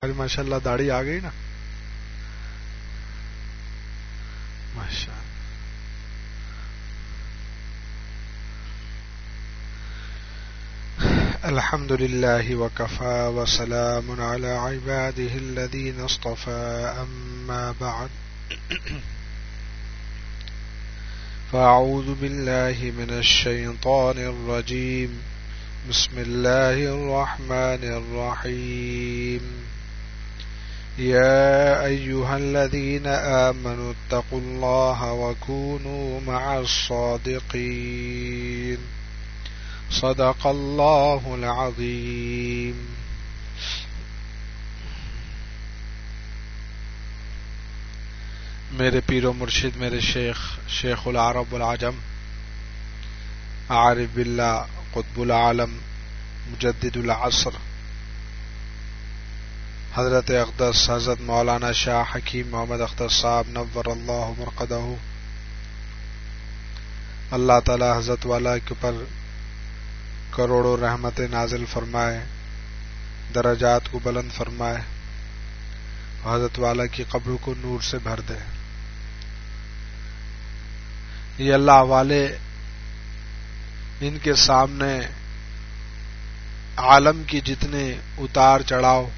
ماشاء اللہ داڑھی آ گئی نا، ماشاء اللہ. الحمد للہ وکفى وسلام علی عباده الذین اصطفى اما بعد فاعوذ باللہ من الشیطان الرجیم بسم اللہ الرحمن الرحیم يا أيها الذين آمنوا اتقوا الله وكونوا مع الصادقين صدق الله العظيم. میرے پیر و مرشد، میرے شیخ العرب والعجم، عارف باللہ، قطب العالم، مجدد العصر، حضرت اقدس حضرت مولانا شاہ حکیم محمد اختر صاحب نور اللہ مرقدہ، اللہ تعالی حضرت والا کے اوپر کروڑوں رحمت نازل فرمائے، درجات کو بلند فرمائے، حضرت والا کی قبر کو نور سے بھر دے. یہ اللہ والے، ان کے سامنے عالم کی جتنے اتار چڑھاؤ،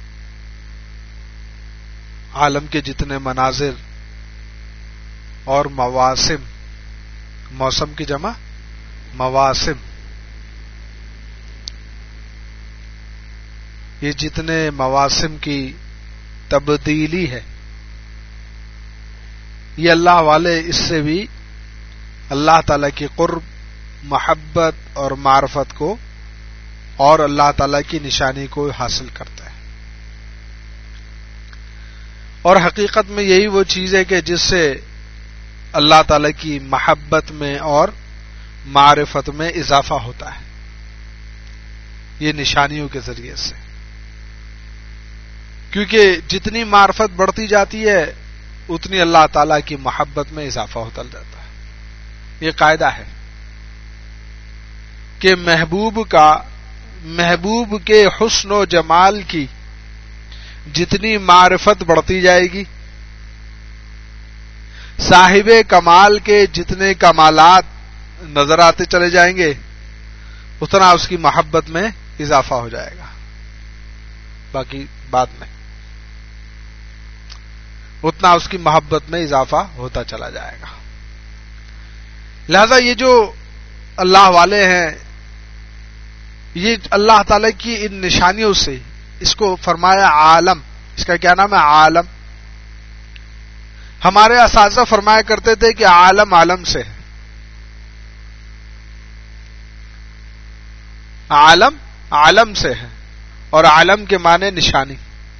عالم کے جتنے مناظر اور مواسم، موسم کی جمع مواسم، یہ جتنے مواسم کی تبدیلی ہے، یہ اللہ والے اس سے بھی اللہ تعالی کی قرب، محبت اور معرفت کو اور اللہ تعالی کی نشانی کو حاصل کرتا ہے. اور حقیقت میں یہی وہ چیز ہے کہ جس سے اللہ تعالی کی محبت میں اور معرفت میں اضافہ ہوتا ہے، یہ نشانیوں کے ذریعے سے. کیونکہ جتنی معرفت بڑھتی جاتی ہے اتنی اللہ تعالی کی محبت میں اضافہ ہوتا جاتا ہے. یہ قاعدہ ہے کہ محبوب کے حسن و جمال کی جتنی معرفت بڑھتی جائے گی، صاحب کمال کے جتنے کمالات نظر آتے چلے جائیں گے، اتنا اس کی محبت میں اضافہ ہو جائے گا. باقی بعد میں اتنا اس کی محبت میں اضافہ ہوتا چلا جائے گا. لہذا یہ جو اللہ والے ہیں، یہ اللہ تعالی کی ان نشانیوں سے، اس کو فرمایا عالم. اس کا کیا نام ہے؟ عالم. ہمارے اساتذہ فرمایا کرتے تھے کہ عالم عالم سے ہے، عالم عالم سے ہے، اور عالم کے معنی نشانی.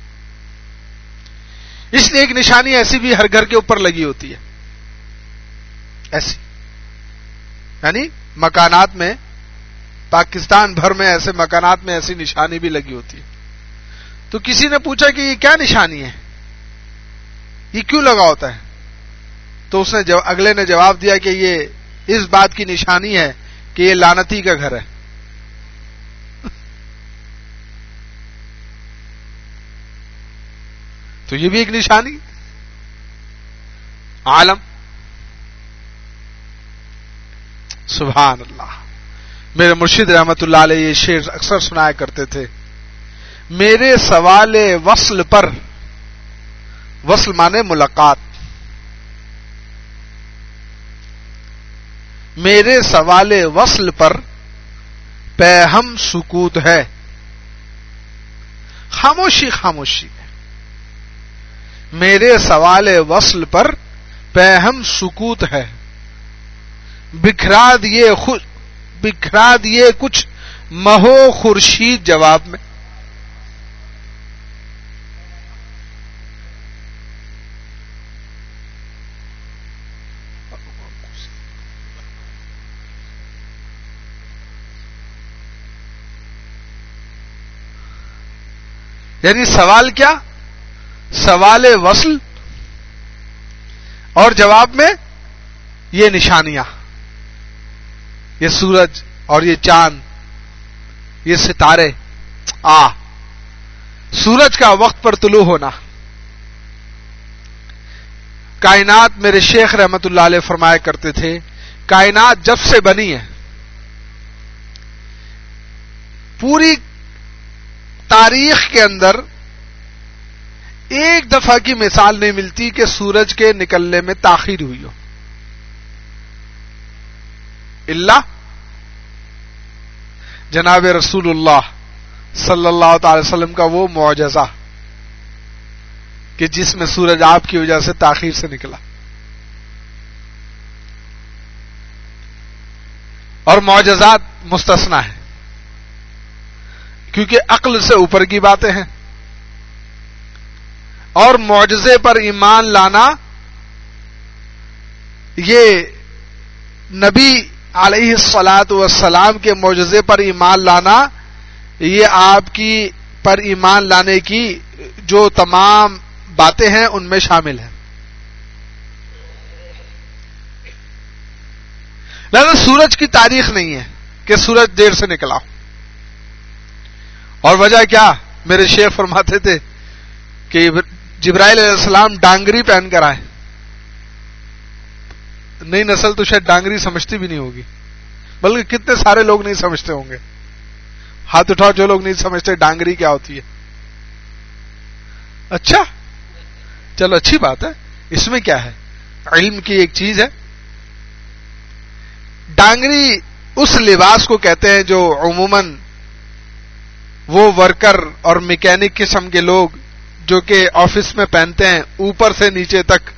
اس لیے ایک نشانی ایسی بھی ہر گھر کے اوپر لگی ہوتی ہے، ایسی، یعنی مکانات میں، پاکستان بھر میں ایسے مکانات میں ایسی نشانی بھی لگی ہوتی ہے. تو کسی نے پوچھا کہ یہ کیا نشانی ہے، یہ کیوں لگا ہوتا ہے؟ تو اس نے اگلے نے جواب دیا کہ یہ اس بات کی نشانی ہے کہ یہ لعنتی کا گھر ہے. تو یہ بھی ایک نشانی، عالم. سبحان اللہ. میرے مرشد رحمت اللہ علیہ یہ شعر اکثر سنایا کرتے تھے: میرے سوال وصل پر، وصل مانے ملاقات، میرے سوال وصل پر پیہم سکوت ہے. خاموشی خاموشی ہے. میرے سوال وصل پر پیہم سکوت ہے. بکھرا دیے کچھ مہو خورشید جواب میں. یعنی سوال کیا؟ سوال وصل، اور جواب میں یہ نشانیاں، یہ سورج اور یہ چاند، یہ ستارے. سورج کا وقت پر طلوع ہونا. کائنات میرے شیخ رحمت اللہ علیہ فرمایا کرتے تھے کائنات جب سے بنی ہے پوری تاریخ کے اندر ایک دفعہ کی مثال نہیں ملتی کہ سورج کے نکلنے میں تاخیر ہوئی ہو، الا جناب رسول اللہ صلی اللہ تعالی وسلم کا وہ معجزہ کہ جس میں سورج آپ کی وجہ سے تاخیر سے نکلا. اور معجزات مستثنا ہیں کیونکہ عقل سے اوپر کی باتیں ہیں، اور معجزے پر ایمان لانا یہ نبی علیہ الصلاۃ والسلام کے معجزے پر ایمان لانا یہ آپ کی پر ایمان لانے کی جو تمام باتیں ہیں ان میں شامل ہیں. لہذا سورج کی تاریخ نہیں ہے کہ سورج دیر سے نکلا ہو. اور وجہ کیا؟ میرے شیخ فرماتے تھے کہ جبرائیل علیہ السلام ڈانگری پہن کر آئے. نئی نسل تو شاید ڈانگری سمجھتی بھی نہیں ہوگی، بلکہ کتنے سارے لوگ نہیں سمجھتے ہوں گے. ہاتھ اٹھاؤ جو لوگ نہیں سمجھتے ڈانگری کیا ہوتی ہے. اچھا چلو اچھی بات ہے، اس میں کیا ہے، علم کی ایک چیز ہے. ڈانگری اس لباس کو کہتے ہیں جو عموماً وہ ورکر اور میکینک قسم کے لوگ جو کہ آفس میں پہنتے ہیں اوپر سے نیچے تک.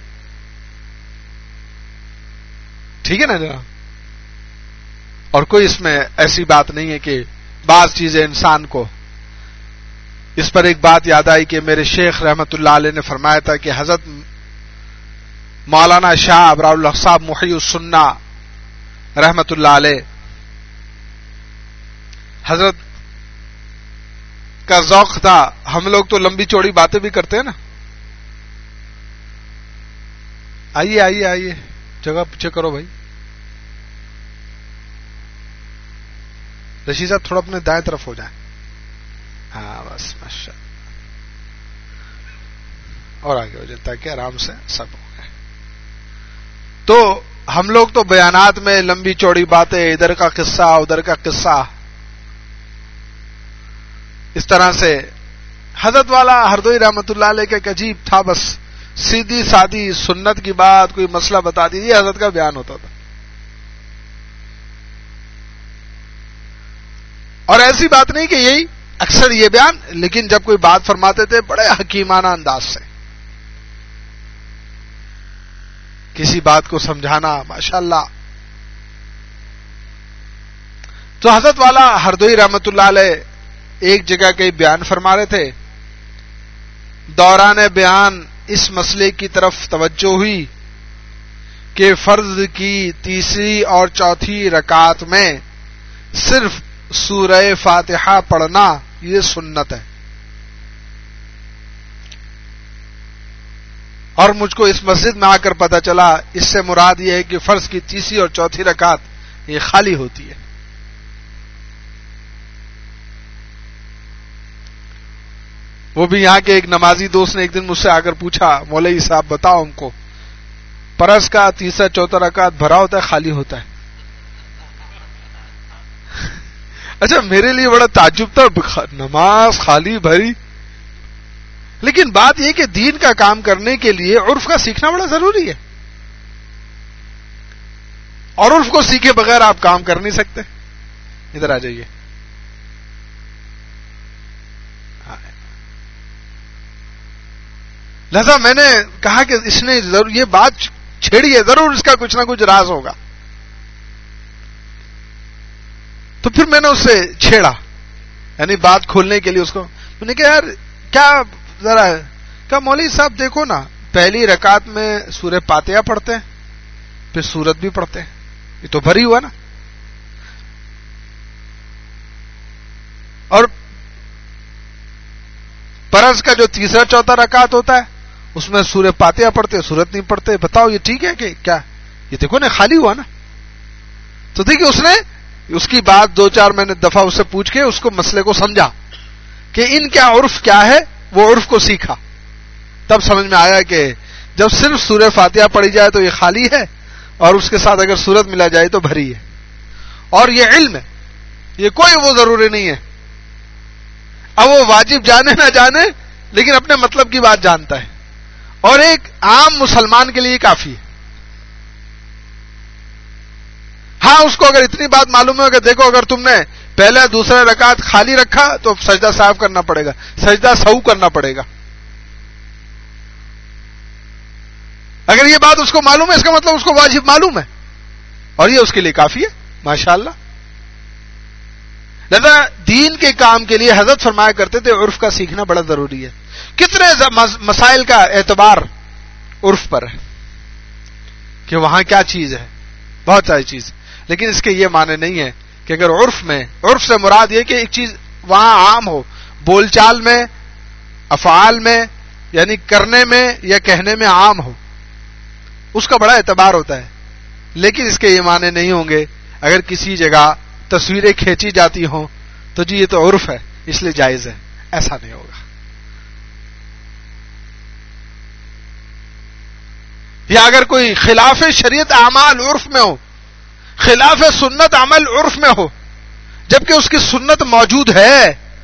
ٹھیک ہے نا جناب؟ اور کوئی اس میں ایسی بات نہیں ہے کہ بعض چیزیں انسان کو. اس پر ایک بات یاد آئی کہ میرے شیخ رحمت اللہ علیہ نے فرمایا تھا کہ حضرت مولانا شاہ ابرار الحق صاحب محی السنہ رحمت اللہ علیہ، حضرت کا ذوق تھا. ہم لوگ تو لمبی چوڑی باتیں بھی کرتے ہیں نا. آئیے آئیے آئیے، جگہ پیچھے کرو بھائی. رشید صاحب تھوڑا اپنے دائیں طرف ہو جائیں. ہاں بس ماشاء اللہ، اور آگے ہو جائے تاکہ آرام سے سب ہو گئے. تو ہم لوگ تو بیانات میں لمبی چوڑی باتیں، ادھر کا قصہ ادھر کا قصہ، اس طرح سے. حضرت والا ہردوئی رحمت اللہ علیہ کا ایک عجیب تھا، بس سیدھی سادی سنت کی بات، کوئی مسئلہ بتا دی، یہ حضرت کا بیان ہوتا تھا. اور ایسی بات نہیں کہ یہی اکثر یہ بیان، لیکن جب کوئی بات فرماتے تھے بڑے حکیمانہ انداز سے کسی بات کو سمجھانا، ماشاءاللہ. تو حضرت والا ہردوئی رحمت اللہ علیہ ایک جگہ کئی بیان فرما رہے تھے. دوران بیان اس مسئلے کی طرف توجہ ہوئی کہ فرض کی تیسری اور چوتھی رکعت میں صرف سورہ فاتحہ پڑھنا یہ سنت ہے. اور مجھ کو اس مسجد میں آ کر پتہ چلا اس سے مراد یہ ہے کہ فرض کی تیسری اور چوتھی رکعت یہ خالی ہوتی ہے. وہ بھی یہاں کے ایک نمازی دوست نے ایک دن مجھ سے آ کر پوچھا، مولوی صاحب بتاؤ ہم کو، فرض کا تیسرا چوتھا رکعت بھرا ہوتا ہے خالی ہوتا ہے؟ اچھا میرے لیے بڑا تعجب تھا، نماز خالی بھری. لیکن بات یہ کہ دین کا کام کرنے کے لیے عرف کا سیکھنا بڑا ضروری ہے، اور عرف کو سیکھے بغیر آپ کام کر نہیں سکتے. ادھر آ جائیے. لہذا میں نے کہا کہ اس نے ضرور یہ بات چھیڑی ہے، ضرور اس کا کچھ نہ کچھ راز ہوگا. تو پھر میں نے اس سے چھیڑا، یعنی بات کھولنے کے لیے اس کو میں نے کہا یار کیا ذرا کہا مولوی صاحب دیکھو نا، پہلی رکعت میں سورہ فاتحہ پڑھتے ہیں، پھر سورت بھی پڑھتے ہیں، یہ تو بھری ہوا نا. اور فرض کا جو تیسرا چوتھا رکعت ہوتا ہے اس میں سورہ فاتحہ پڑھتے، سورت نہیں پڑھتے. بتاؤ یہ ٹھیک ہے کہ کیا؟ یہ دیکھو نا خالی ہوا نا. تو دیکھیے اس نے اس کی بات دو چار میں نے دفعہ اس سے پوچھ کے اس کو مسئلے کو سمجھا کہ ان کا عرف کیا ہے، وہ عرف کو سیکھا، تب سمجھ میں آیا کہ جب صرف سورہ فاتحہ پڑھی جائے تو یہ خالی ہے، اور اس کے ساتھ اگر سورت ملا جائے تو بھری ہے. اور یہ علم ہے، یہ کوئی وہ ضروری نہیں ہے. اب وہ واجب جانے نہ جانے لیکن اپنے مطلب کی بات جانتا ہے، اور ایک عام مسلمان کے لیے کافی ہے. ہاں اس کو اگر اتنی بات معلوم ہے کہ دیکھو اگر تم نے پہلا دوسرا رکعت خالی رکھا تو سجدہ صاف کرنا پڑے گا، سجدہ سہو کرنا پڑے گا. اگر یہ بات اس کو معلوم ہے اس کا مطلب اس کو واجب معلوم ہے، اور یہ اس کے لیے کافی ہے. ماشاءاللہ. لہذا دین کے کام کے لیے حضرت فرمایا کرتے تھے عرف کا سیکھنا بڑا ضروری ہے. کتنے مسائل کا اعتبار عرف پر ہے کہ وہاں کیا چیز ہے، بہت ساری چیز. لیکن اس کے یہ معنی نہیں ہے کہ اگر عرف سے مراد یہ کہ ایک چیز وہاں عام ہو، بول چال میں، افعال میں، یعنی کرنے میں یا کہنے میں عام ہو، اس کا بڑا اعتبار ہوتا ہے. لیکن اس کے یہ معنی نہیں ہوں گے اگر کسی جگہ تصویریں کھینچی جاتی ہوں تو جی یہ تو عرف ہے اس لیے جائز ہے، ایسا نہیں ہوگا. یا اگر کوئی خلاف شریعت اعمال عرف میں ہو، خلاف سنت عمل عرف میں ہو، جبکہ اس کی سنت موجود ہے،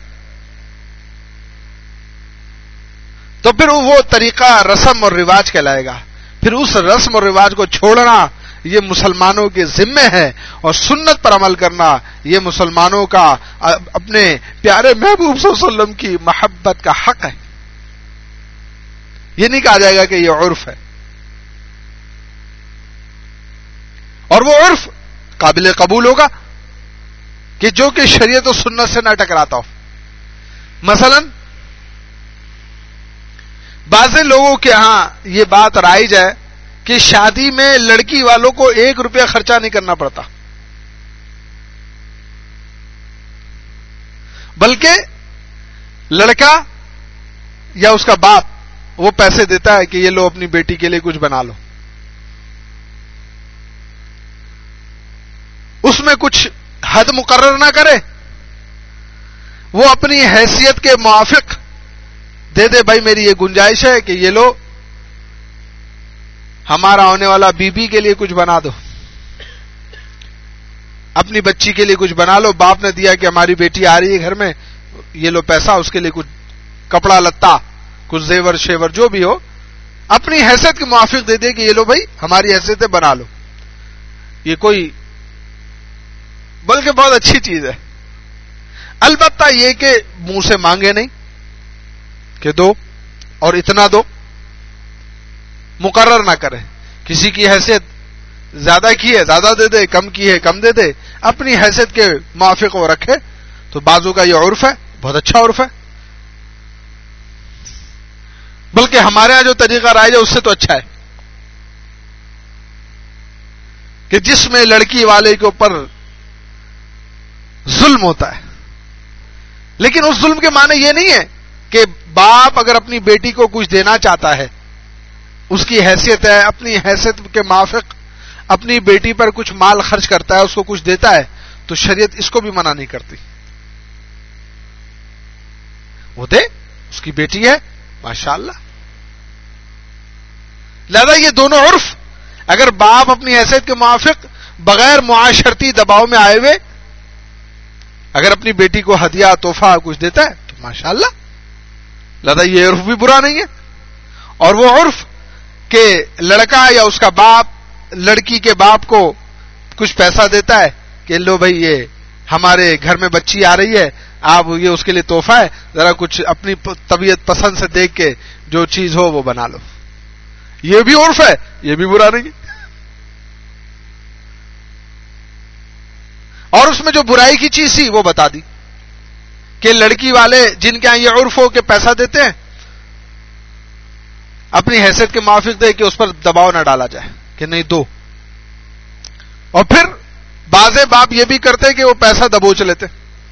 تو پھر وہ طریقہ رسم اور رواج کہلائے گا. پھر اس رسم اور رواج کو چھوڑنا یہ مسلمانوں کے ذمے ہے، اور سنت پر عمل کرنا یہ مسلمانوں کا اپنے پیارے محبوب صلی اللہ علیہ وسلم کی محبت کا حق ہے. یہ نہیں کہا جائے گا کہ یہ عرف ہے. اور وہ عرف قابل قبول ہوگا کہ جو کہ شریعت و سنت سے نہ ٹکراتا ہو. مثلا بعض لوگوں کے ہاں یہ بات رائج ہے کہ شادی میں لڑکی والوں کو 1 روپیہ خرچہ نہیں کرنا پڑتا، بلکہ لڑکا یا اس کا باپ وہ پیسے دیتا ہے کہ یہ لو اپنی بیٹی کے لیے کچھ بنا لو. اس میں کچھ حد مقرر نہ کرے، وہ اپنی حیثیت کے موافق دے دے، بھائی میری یہ گنجائش ہے کہ یہ لو ہمارا ہونے والا بی کے لیے کچھ بنا دو، اپنی بچی کے لیے کچھ بنا لو. باپ نے دیا کہ ہماری بیٹی آ رہی ہے گھر میں، یہ لو پیسہ، اس کے لیے کچھ کپڑا لتا، کچھ زیور شیور جو بھی ہو، اپنی حیثیت کے موافق دے دے کہ یہ لو بھائی ہماری حیثیت ہے بنا لو. یہ کوئی بلکہ بہت اچھی چیز ہے. البتہ یہ کہ منہ سے مانگے نہیں کہ دو اور اتنا دو، مقرر نہ کرے. کسی کی حیثیت زیادہ کی ہے زیادہ دے دے، کم کی ہے کم دے دے، اپنی حیثیت کے موافق وہ رکھے. تو بعضوں کا یہ عرف ہے، بہت اچھا عرف ہے، بلکہ ہمارے ہاں جو طریقہ رائج ہے اس سے تو اچھا ہے کہ جس میں لڑکی والے کے اوپر ظلم ہوتا ہے. لیکن اس ظلم کے معنی یہ نہیں ہے کہ باپ اگر اپنی بیٹی کو کچھ دینا چاہتا ہے، اس کی حیثیت ہے، اپنی حیثیت کے موافق اپنی بیٹی پر کچھ مال خرچ کرتا ہے، اس کو کچھ دیتا ہے، تو شریعت اس کو بھی منع نہیں کرتی. وہ دے، اس کی بیٹی ہے، ماشاءاللہ. لہذا یہ دونوں عرف، اگر باپ اپنی حیثیت کے موافق بغیر معاشرتی دباؤ میں آئے ہوئے اگر اپنی بیٹی کو ہدیہ تحفہ کچھ دیتا ہے تو ماشاءاللہ. لہذا یہ عرف بھی برا نہیں ہے. اور وہ عرف کہ لڑکا یا اس کا باپ لڑکی کے باپ کو کچھ پیسہ دیتا ہے کہ لو بھائی یہ ہمارے گھر میں بچی آ رہی ہے، آپ یہ اس کے لیے تحفہ ہے، ذرا کچھ اپنی طبیعت پسند سے دیکھ کے جو چیز ہو وہ بنا لو. یہ بھی عرف ہے، یہ بھی برا نہیں ہے. اور اس میں جو برائی کی چیز تھی وہ بتا دی کہ لڑکی والے جن کے یہاں یہ عرف ہو کہ پیسہ دیتے ہیں، اپنی حیثیت کے موافق دے کہ اس پر دباؤ نہ ڈالا جائے کہ نہیں دو. اور پھر بعض باپ یہ بھی کرتے کہ وہ پیسہ دبوچ لیتے.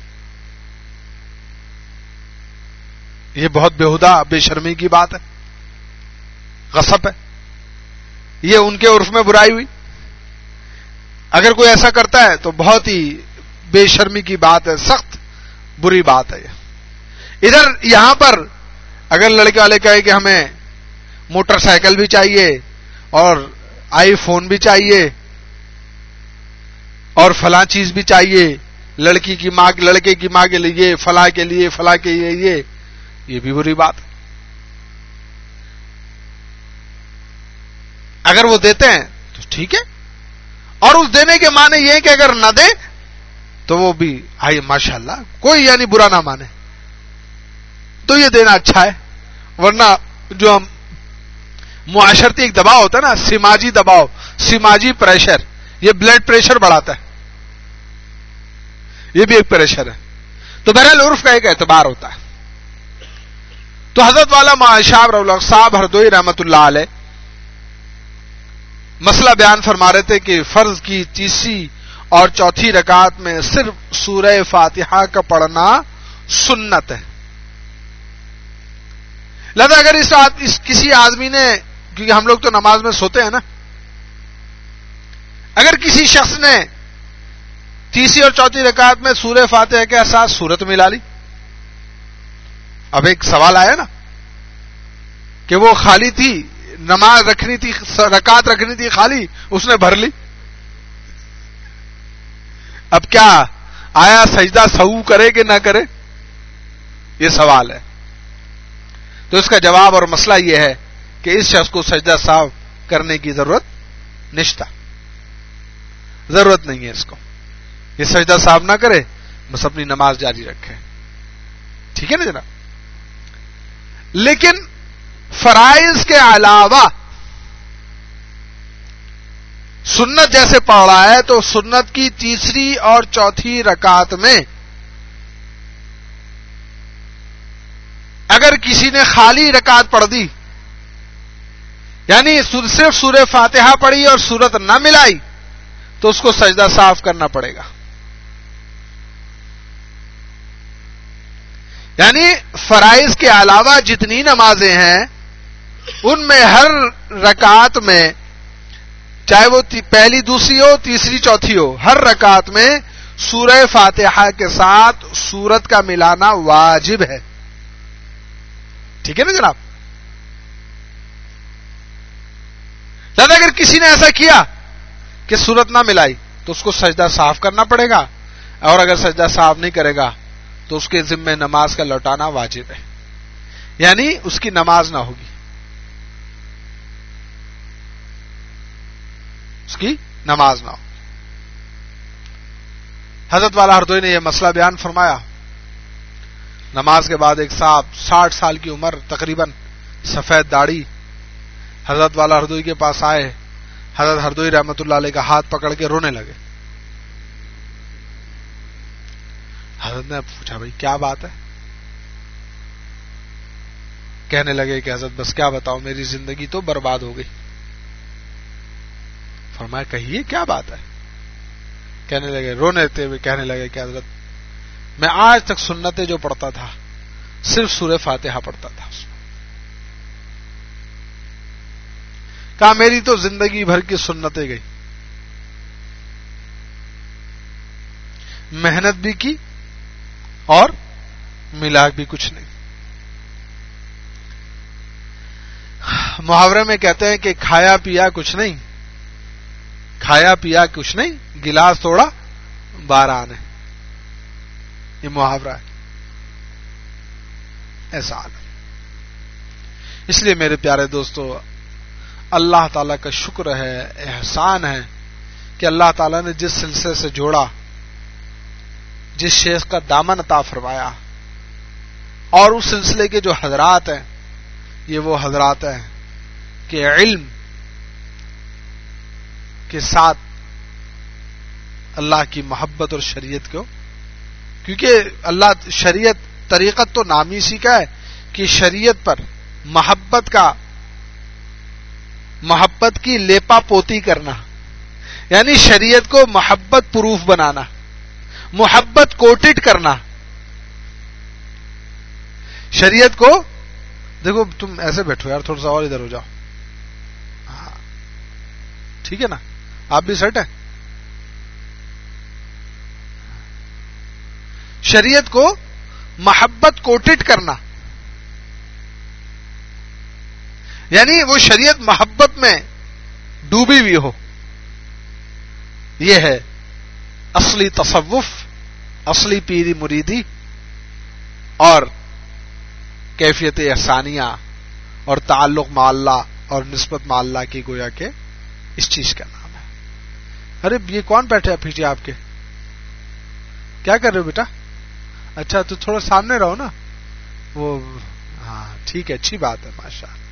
یہ بہت بےہودہ بے شرمی کی بات ہے، غصب ہے. یہ ان کے عرف میں برائی ہوئی. اگر کوئی ایسا کرتا ہے تو بہت ہی بے شرمی کی بات ہے، سخت بری بات ہے. ادھر یہاں پر اگر لڑکے والے کہے کہ ہمیں موٹر سائیکل بھی چاہیے اور آئی فون بھی چاہیے اور فلاں چیز بھی چاہیے، لڑکی کی ماں لڑکے کی ماں کے لیے فلاں کے لیے فلاں کے لیے، یہ بھی بری بات ہے۔ اگر وہ دیتے ہیں تو ٹھیک ہے، اور اس دینے کے معنی یہ ہے کہ اگر نہ دے تو وہ بھی آئی ماشاءاللہ، کوئی یعنی برا نہ مانے، تو یہ دینا اچھا ہے۔ ورنہ جو ہم معاشرتی ایک دباؤ ہوتا ہے نا، سماجی دباؤ، سماجی پریشر، یہ بلڈ پریشر بڑھاتا ہے، یہ بھی ایک پریشر ہے۔ تو بہرحال عرف کا ایک اعتبار ہوتا ہے۔ تو حضرت والا معاشر صاحب ہردوئی رحمت اللہ علیہ مسئلہ بیان فرما رہے تھے کہ فرض کی تیسری اور چوتھی رکعت میں صرف سورہ فاتحہ کا پڑھنا سنت ہے۔ لہذا اگر اس کسی آدمی نے، کیونکہ ہم لوگ تو نماز میں سوتے ہیں نا، اگر کسی شخص نے تیسری اور چوتھی رکعت میں سورہ فاتحہ کے ساتھ سورت ملا لی، اب ایک سوال آیا نا کہ وہ خالی تھی، نماز رکھنی تھی، رکعت رکھنی تھی خالی، اس نے بھر لی، اب کیا آیا سجدہ سہو کرے کہ نہ کرے، یہ سوال ہے۔ تو اس کا جواب اور مسئلہ یہ ہے کہ اس شخص کو سجدہ سہو کرنے کی ضرورت نشتا، ضرورت نہیں ہے اس کو، یہ سجدہ سہو نہ کرے، بس اپنی نماز جاری رکھے، ٹھیک ہے نا جناب۔ لیکن فرائض کے علاوہ سنت جیسے پڑھ رہا ہے تو سنت کی تیسری اور چوتھی رکعت میں اگر کسی نے خالی رکعت پڑھ دی، یعنی صرف سورہ فاتحہ پڑھی اور سورت نہ ملائی، تو اس کو سجدہ صاف کرنا پڑے گا۔ یعنی فرائض کے علاوہ جتنی نمازیں ہیں ان میں ہر رکعت میں، چاہے وہ پہلی دوسری ہو تیسری چوتھی ہو، ہر رکعت میں سورہ فاتحہ کے ساتھ سورت کا ملانا واجب ہے، ٹھیک ہے نا جناب۔ لہذا اگر کسی نے ایسا کیا کہ سورت نہ ملائی تو اس کو سجدہ صاف کرنا پڑے گا، اور اگر سجدہ صاف نہیں کرے گا تو اس کے ذمے نماز کا لوٹانا واجب ہے، یعنی اس کی نماز نہ ہوگی، اس کی نماز نہ ہو۔ حضرت والا ہردوئی نے یہ مسئلہ بیان فرمایا۔ نماز کے بعد ایک صاحب 60 سال کی عمر، تقریباً سفید داڑھی، حضرت والا ہردوئی کے پاس آئے، حضرت ہردوئی رحمت اللہ علیہ کا ہاتھ پکڑ کے رونے لگے۔ حضرت نے پوچھا بھائی کیا بات ہے؟ کہنے لگے کہ حضرت بس کیا بتاؤں، میری زندگی تو برباد ہو گئی۔ فرمایا کہیے کیا بات ہے؟ کہنے لگے، رونے ہوئے کہنے لگے کہ حضرت میں آج تک سنتیں جو پڑھتا تھا صرف سورہ فاتحہ پڑھتا تھا، اس میں کہا میری تو زندگی بھر کی سنتیں گئی، محنت بھی کی اور ملا بھی کچھ نہیں۔ محاورے میں کہتے ہیں کہ کھایا پیا کچھ نہیں، کھایا پیا کچھ نہیں، گلاس توڑا بارہ نے، یہ محاورہ ہے، ایسا حال ہے۔ اس لیے میرے پیارے دوستو، اللہ تعالیٰ کا شکر ہے، احسان ہے کہ اللہ تعالیٰ نے جس سلسلے سے جوڑا، جس شیخ کا دامن عطا فرمایا، اور اس سلسلے کے جو حضرات ہیں یہ وہ حضرات ہیں کہ علم کے ساتھ اللہ کی محبت اور شریعت کو، کیونکہ اللہ شریعت طریقت تو نام ہی اسی کا ہے کہ شریعت پر محبت کی لیپا پوتی کرنا، یعنی شریعت کو محبت پروف بنانا، محبت کوٹڈ کرنا، شریعت کو دیکھو تم ایسے بیٹھو یار، تھوڑا سا اور ادھر ہو جاؤ، ہاں ٹھیک ہے نا، آپ بھی سیٹ ہیں۔ شریعت کو محبت کوٹڈ کرنا، یعنی وہ شریعت محبت میں ڈوبی ہوئی ہو، یہ ہے اصلی تصوف، اصلی پیری مریدی اور کیفیت احسانیہ اور تعلق مع اللہ اور نسبت مع اللہ کی گویا کہ اس چیز کا نام ہے۔ ارے یہ کون بیٹھے ہیں پیچھے آپ کے؟ کیا کر رہے ہو بیٹا؟ اچھا تو تھوڑا سامنے رہو نا، وہ ہاں ٹھیک ہے، اچھی بات ہے، ماشاء اللہ۔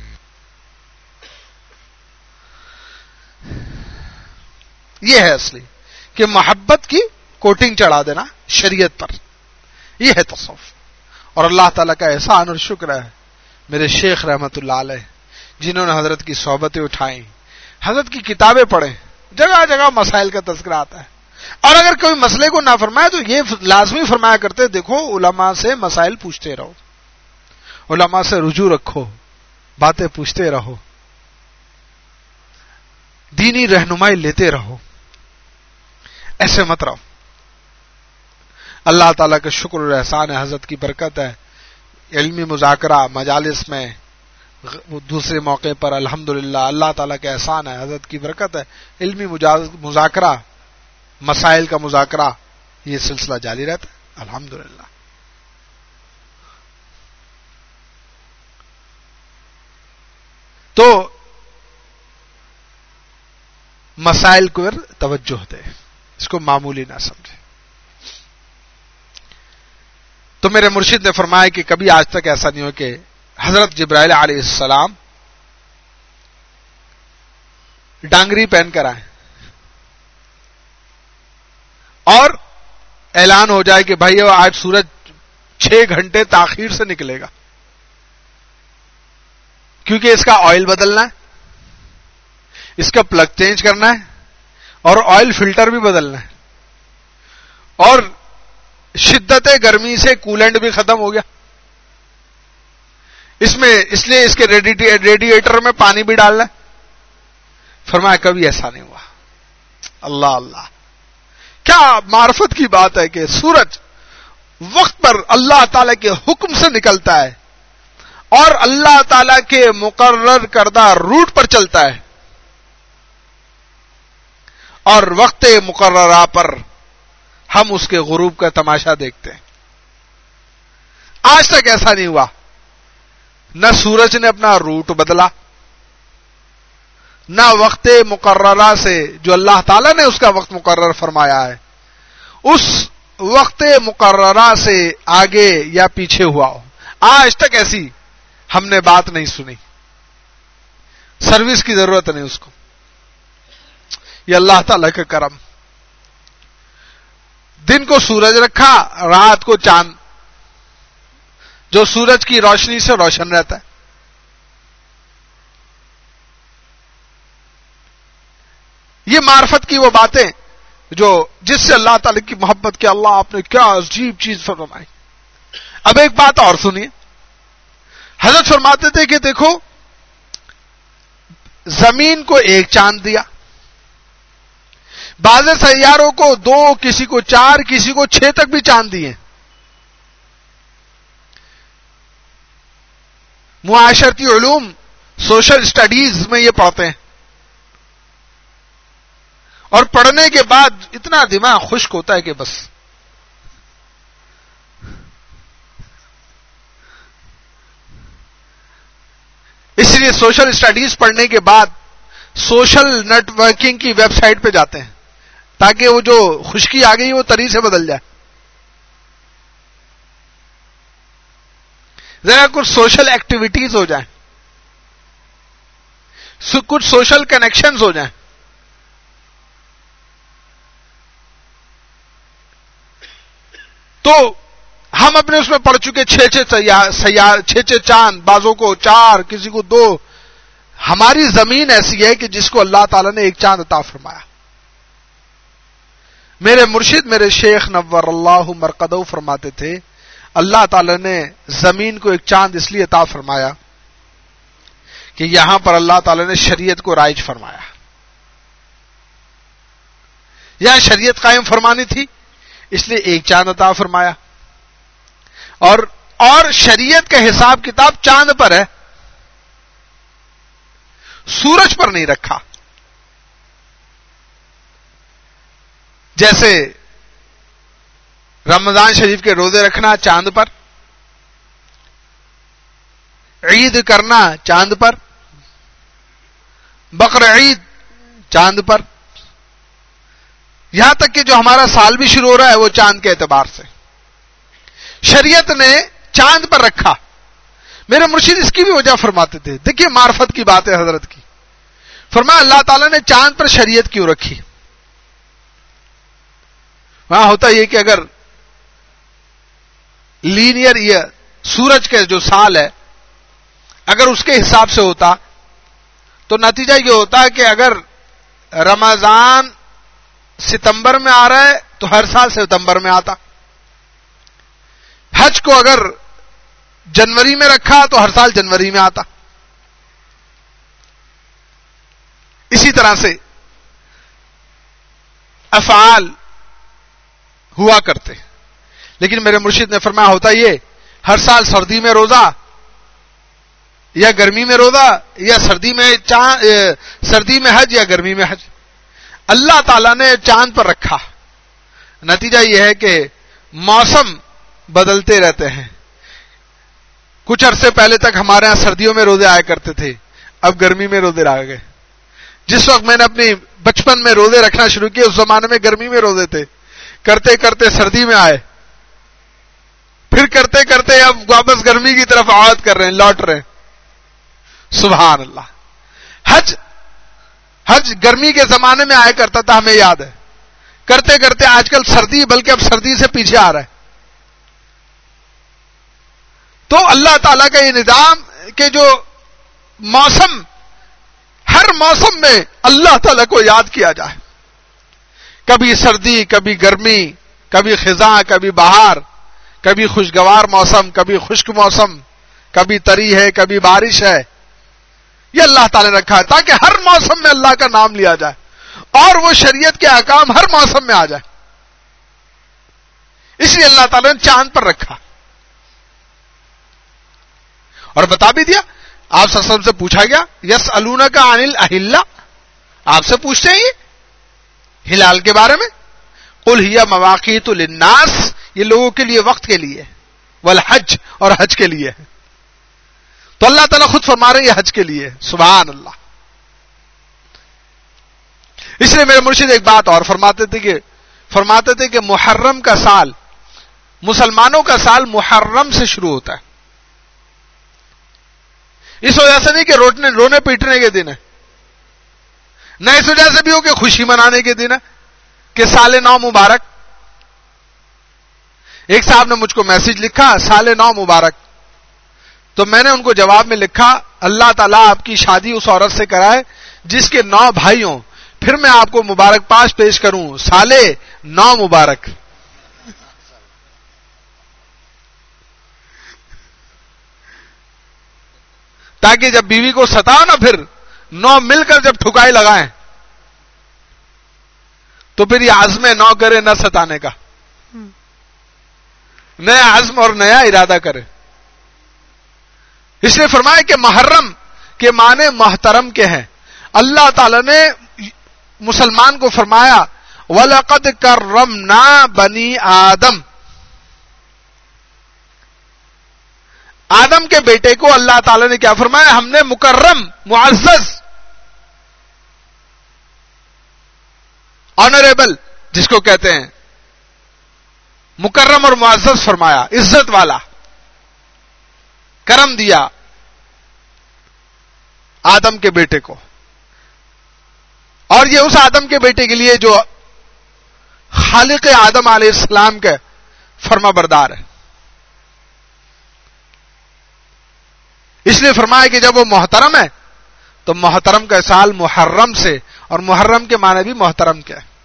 یہ ہے اصلی کہ محبت کی کوٹنگ چڑھا دینا شریعت پر، یہ ہے تصوف۔ اور اللہ تعالیٰ کا احسان اور شکر ہے میرے شیخ رحمت اللہ علیہ جنہوں نے حضرت کی صحبتیں اٹھائیں، حضرت کی کتابیں پڑھیں، جگہ جگہ مسائل کا تذکرہ آتا ہے، اور اگر کوئی مسئلے کو نہ فرمائے تو یہ لازمی فرمایا کرتے، دیکھو علماء سے مسائل پوچھتے رہو، علماء سے رجوع رکھو، باتیں پوچھتے رہو، دینی رہنمائی لیتے رہو، ایسے مت رہو۔ اللہ تعالیٰ کا شکر اور احسان ہے، حضرت کی برکت ہے، علمی مذاکرہ مجالس میں دوسرے موقع پر الحمدللہ اللہ تعالیٰ کا احسان ہے، حضرت کی برکت ہے، علمی مذاکرہ مسائل کا مذاکرہ یہ سلسلہ جاری رہتا ہے الحمدللہ۔ تو مسائل کو توجہ دے، اس کو معمولی نہ سمجھے۔ تو میرے مرشد نے فرمایا کہ کبھی آج تک ایسا نہیں ہو کہ حضرت جبرائیل علیہ السلام ڈانگری پہن کر آئے اور اعلان ہو جائے کہ بھائی آج سورج 6 گھنٹے تاخیر سے نکلے گا کیونکہ اس کا آئل بدلنا ہے، اس کا پلگ چینج کرنا ہے اور آئل فلٹر بھی بدلنا ہے، اور شدت گرمی سے کولنٹ بھی ختم ہو گیا، اس لیے اس کے ریڈیئیٹر میں پانی بھی ڈالنا ہے۔ فرمایا کبھی ایسا نہیں ہوا۔ اللہ اللہ، کیا معرفت کی بات ہے کہ سورج وقت پر اللہ تعالی کے حکم سے نکلتا ہے اور اللہ تعالی کے مقرر کردہ روٹ پر چلتا ہے، اور وقت مقررہ پر ہم اس کے غروب کا تماشا دیکھتے ہیں۔ آج تک ایسا نہیں ہوا، نہ سورج نے اپنا روٹ بدلا، نہ وقت مقررہ سے جو اللہ تعالیٰ نے اس کا وقت مقرر فرمایا ہے اس وقت مقررہ سے آگے یا پیچھے ہوا ہو۔ آج تک ایسی ہم نے بات نہیں سنی، سروس کی ضرورت نہیں اس کو۔ یہ اللہ تعالیٰ کا کرم، دن کو سورج رکھا، رات کو چاند، جو سورج کی روشنی سے روشن رہتا ہے۔ یہ معرفت کی وہ باتیں جو جس سے اللہ تعالی کی محبت کے اللہ آپ نے کیا عجیب چیز فرمائی۔ اب ایک بات اور سنیے، حضرت فرماتے تھے کہ دیکھو زمین کو ایک چاند دیا، بعض سیاروں کو 2، کسی کو 4، کسی کو 6 تک بھی چاند دیے۔ معاشرتی علوم سوشل اسٹڈیز میں یہ پڑھتے ہیں، اور پڑھنے کے بعد اتنا دماغ خشک ہوتا ہے کہ بس۔ اس لیے سوشل اسٹڈیز پڑھنے کے بعد سوشل نیٹ ورکنگ کی ویب سائٹ پہ جاتے ہیں تاکہ وہ جو خشکی آ گئی وہ تری سے بدل جائے، ذرا کچھ سوشل ایکٹیویٹیز ہو جائیں، کچھ سوشل کنیکشنز ہو جائیں۔ تو ہم اپنے اس میں پڑھ چکے 6 چاند، بعضوں کو 4، کسی کو 2۔ ہماری زمین ایسی ہے کہ جس کو اللہ تعالیٰ نے ایک چاند عطا فرمایا۔ میرے مرشد میرے شیخ نور اللہ مرقدہ فرماتے تھے اللہ تعالیٰ نے زمین کو ایک چاند اس لیے عطا فرمایا کہ یہاں پر اللہ تعالیٰ نے شریعت کو رائج فرمایا، یہاں شریعت قائم فرمانی تھی اس لیے ایک چاند عطا فرمایا۔ اور شریعت کا حساب کتاب چاند پر ہے، سورج پر نہیں رکھا. جیسے رمضان شریف کے روزے رکھنا چاند پر، عید کرنا چاند پر، بقرعید چاند پر، یہاں تک کہ جو ہمارا سال بھی شروع ہو رہا ہے وہ چاند کے اعتبار سے شریعت نے چاند پر رکھا. میرے مرشد اس کی بھی وجہ فرماتے تھے. دیکھیے معرفت کی بات ہے حضرت کی. فرمایا اللہ تعالیٰ نے چاند پر شریعت کیوں رکھی؟ وہاں ہوتا یہ کہ اگر لینئر ایئر سورج کے جو سال ہے اگر اس کے حساب سے ہوتا تو نتیجہ یہ ہوتا کہ اگر رمضان ستمبر میں آ رہا ہے تو ہر سال ستمبر میں آتا. حج کو اگر جنوری میں رکھا تو ہر سال جنوری میں آتا. اسی طرح سے افعال ہوا کرتے. لیکن میرے مرشد نے فرمایا ہوتا یہ ہر سال سردی میں روزہ یا گرمی میں روزہ یا سردی میں حج یا گرمی میں حج اللہ تعالیٰ نے چاند پر رکھا. نتیجہ یہ ہے کہ موسم بدلتے رہتے ہیں. کچھ عرصے پہلے تک ہمارے ہاں سردیوں میں روزے آیا کرتے تھے، اب گرمی میں روزے آ گئے. جس وقت میں نے اپنی بچپن میں روزے رکھنا شروع کیے اس زمانے میں گرمی میں روزے تھے، کرتے کرتے سردی میں آئے، پھر کرتے کرتے اب واپس گرمی کی طرف عادت کر رہے ہیں، لوٹ رہے ہیں. سبحان اللہ. حج گرمی کے زمانے میں آیا کرتا تھا، ہمیں یاد ہے. کرتے کرتے آج کل سردی، بلکہ اب سردی سے پیچھے آ رہا ہے. تو اللہ تعالیٰ کا یہ نظام کہ جو موسم، ہر موسم میں اللہ تعالیٰ کو یاد کیا جائے. کبھی سردی، کبھی گرمی، کبھی خزاں، کبھی بہار، کبھی خوشگوار موسم، کبھی خشک موسم، کبھی تری ہے، کبھی بارش ہے. یہ اللہ تعالیٰ نے رکھا ہے تاکہ ہر موسم میں اللہ کا نام لیا جائے اور وہ شریعت کے احکام ہر موسم میں آ جائے. اس لیے اللہ تعالیٰ نے چاند پر رکھا اور بتا بھی دیا. آپ صلی اللہ علیہ وسلم سے پوچھا گیا یسألونک عن الاہلہ، آپ سے پوچھتے ہیں یہ ہلال کے بارے میں. قل ہی مواقیت للناس، یہ لوگوں کے لیے وقت کے لیے، والحج، اور حج کے لیے ہے. تو اللہ تعالیٰ خود فرما رہے ہیں یہ حج کے لیے. سبحان اللہ. اس لیے میرے مرشد ایک بات اور فرماتے تھے کہ محرم کا سال، مسلمانوں کا سال محرم سے شروع ہوتا ہے. اس وجہ سے نہیں کہ رونے پیٹنے کے دن ہے، نہ اس وجہ سے بھی ہو کہ خوشی منانے کے دن ہے کہ سال نو مبارک. ایک صاحب نے مجھ کو میسج لکھا سال نو مبارک، تو میں نے ان کو جواب میں لکھا اللہ تعالیٰ آپ کی شادی اس عورت سے کرائے جس کے 9 بھائی ہوں، پھر میں آپ کو مبارک پاس پیش کروں سال نو مبارک. تاکہ جب بیوی کو ستاؤ نا، پھر 9 مل کر جب ٹھکائی لگائیں تو پھر یہ عزم 9 کرے نہ ستانے کا، نیا عزم اور نیا ارادہ کرے. اس لیے فرمایا کہ محرم کے معنی محترم کے ہیں. اللہ تعالی نے مسلمان کو فرمایا وَلَقَدْ كَرَّمْنَا بَنِي آدم، آدم کے بیٹے کو اللہ تعالی نے کیا فرمایا؟ ہم نے مکرم، معزز، آنریبل جس کو کہتے ہیں، مکرم اور معزز فرمایا، عزت والا، کرم دیا آدم کے بیٹے کو. اور یہ اس آدم کے بیٹے کے لیے جو خالق آدم علیہ السلام کے فرما بردار ہے. اس لیے فرمایا کہ جب وہ محترم ہے تو محترم کا سال محرم سے، اور محرم کے معنی بھی محترم کیا ہے.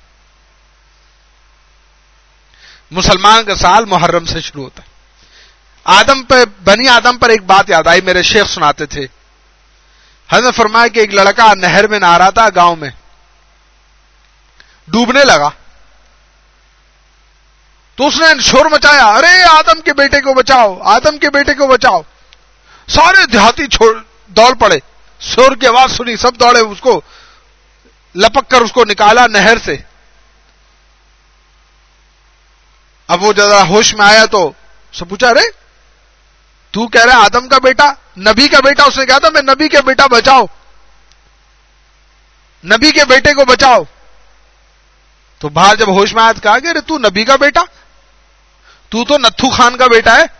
مسلمان کا سال محرم سے شروع ہوتا ہے. بنی آدم پر ایک بات یاد آئی، میرے شیخ سناتے تھے. حضرت نے فرمایا کہ ایک لڑکا نہر میں نہا رہا تھا گاؤں میں، ڈوبنے لگا تو اس نے شور مچایا، ارے آدم کے بیٹے کو بچاؤ، آدم کے بیٹے کو بچاؤ. سارے دیہاتی دوڑ پڑے، شور کی آواز سنی، سب دوڑے، اس کو لپک کر اس کو نکالا نہر سے. اب وہ ذرا ہوش میں آیا تو اس نے پوچھا، ارے تو کہہ رہا آدم کا بیٹا، نبی کا بیٹا؟ اس نے کہا تھا میں نبی کے بیٹا، بچاؤ، نبی کے بیٹے کو بچاؤ. تو باہر جب ہوش میں آیا تو کہا کہ ارے تو نبی کا بیٹا، تو نتھو خان کا بیٹا ہے،